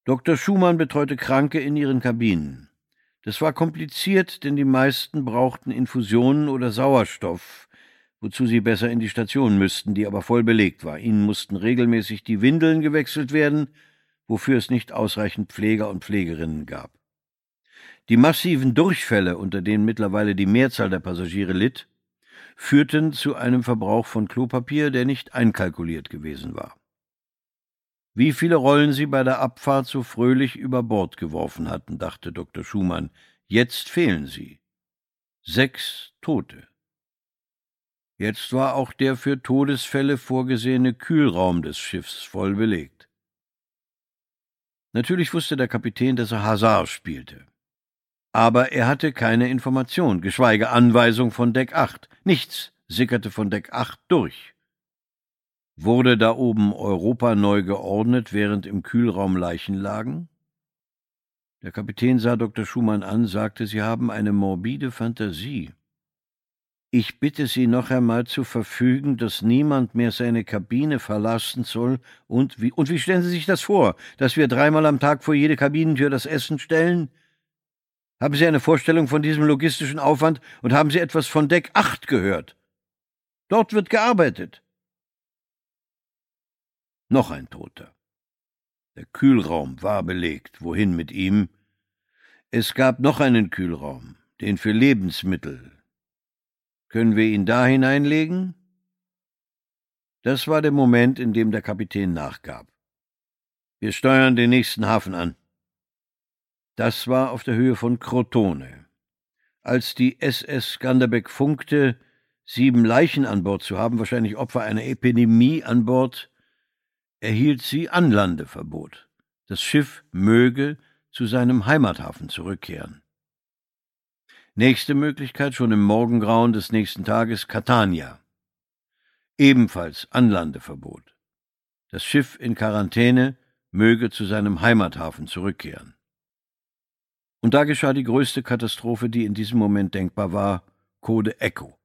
Dr. Schumann betreute Kranke in ihren Kabinen. Das war kompliziert, denn die meisten brauchten Infusionen oder Sauerstoff, wozu sie besser in die Station müssten, die aber voll belegt war. Ihnen mussten regelmäßig die Windeln gewechselt werden, wofür es nicht ausreichend Pfleger und Pflegerinnen gab. Die massiven Durchfälle, unter denen mittlerweile die Mehrzahl der Passagiere litt, führten zu einem Verbrauch von Klopapier, der nicht einkalkuliert gewesen war. Wie viele Rollen sie bei der Abfahrt so fröhlich über Bord geworfen hatten, dachte Dr. Schumann. Jetzt fehlen sie. 6 Tote. Jetzt war auch der für Todesfälle vorgesehene Kühlraum des Schiffs voll belegt. Natürlich wusste der Kapitän, dass er Hasard spielte. Aber er hatte keine Information, geschweige Anweisung von Deck 8. Nichts sickerte von Deck 8 durch. Wurde da oben Europa neu geordnet, während im Kühlraum Leichen lagen? Der Kapitän sah Dr. Schumann an, sagte, Sie haben eine morbide Fantasie. Ich bitte Sie noch einmal zu verfügen, dass niemand mehr seine Kabine verlassen soll. Und wie stellen Sie sich das vor, dass wir 3-mal am Tag vor jede Kabinentür das Essen stellen? Haben Sie eine Vorstellung von diesem logistischen Aufwand und haben Sie etwas von Deck 8 gehört? Dort wird gearbeitet. Noch ein Toter. Der Kühlraum war belegt. Wohin mit ihm? Es gab noch einen Kühlraum, den für Lebensmittel. Können wir ihn da hineinlegen? Das war der Moment, in dem der Kapitän nachgab. Wir steuern den nächsten Hafen an. Das war auf der Höhe von Crotone. Als die SS Skanderbeg funkte, 7 Leichen an Bord zu haben, wahrscheinlich Opfer einer Epidemie an Bord, erhielt sie Anlandeverbot. Das Schiff möge zu seinem Heimathafen zurückkehren. Nächste Möglichkeit schon im Morgengrauen des nächsten Tages Catania. Ebenfalls Anlandeverbot. Das Schiff in Quarantäne möge zu seinem Heimathafen zurückkehren. Und da geschah die größte Katastrophe, die in diesem Moment denkbar war, Code Echo.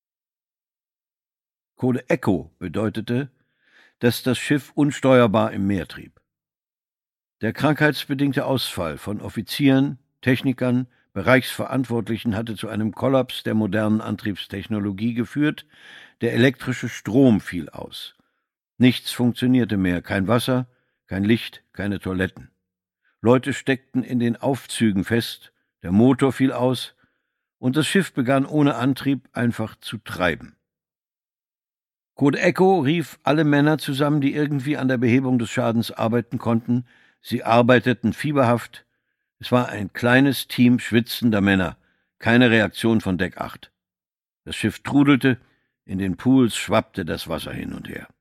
Code Echo bedeutete, dass das Schiff unsteuerbar im Meer trieb. Der krankheitsbedingte Ausfall von Offizieren, Technikern, Bereichsverantwortlichen hatte zu einem Kollaps der modernen Antriebstechnologie geführt, der elektrische Strom fiel aus. Nichts funktionierte mehr, kein Wasser, kein Licht, keine Toiletten. Leute steckten in den Aufzügen fest, der Motor fiel aus, und das Schiff begann ohne Antrieb einfach zu treiben. Code Echo rief alle Männer zusammen, die irgendwie an der Behebung des Schadens arbeiten konnten. Sie arbeiteten fieberhaft. Es war ein kleines Team schwitzender Männer, keine Reaktion von Deck 8. Das Schiff trudelte, in den Pools schwappte das Wasser hin und her.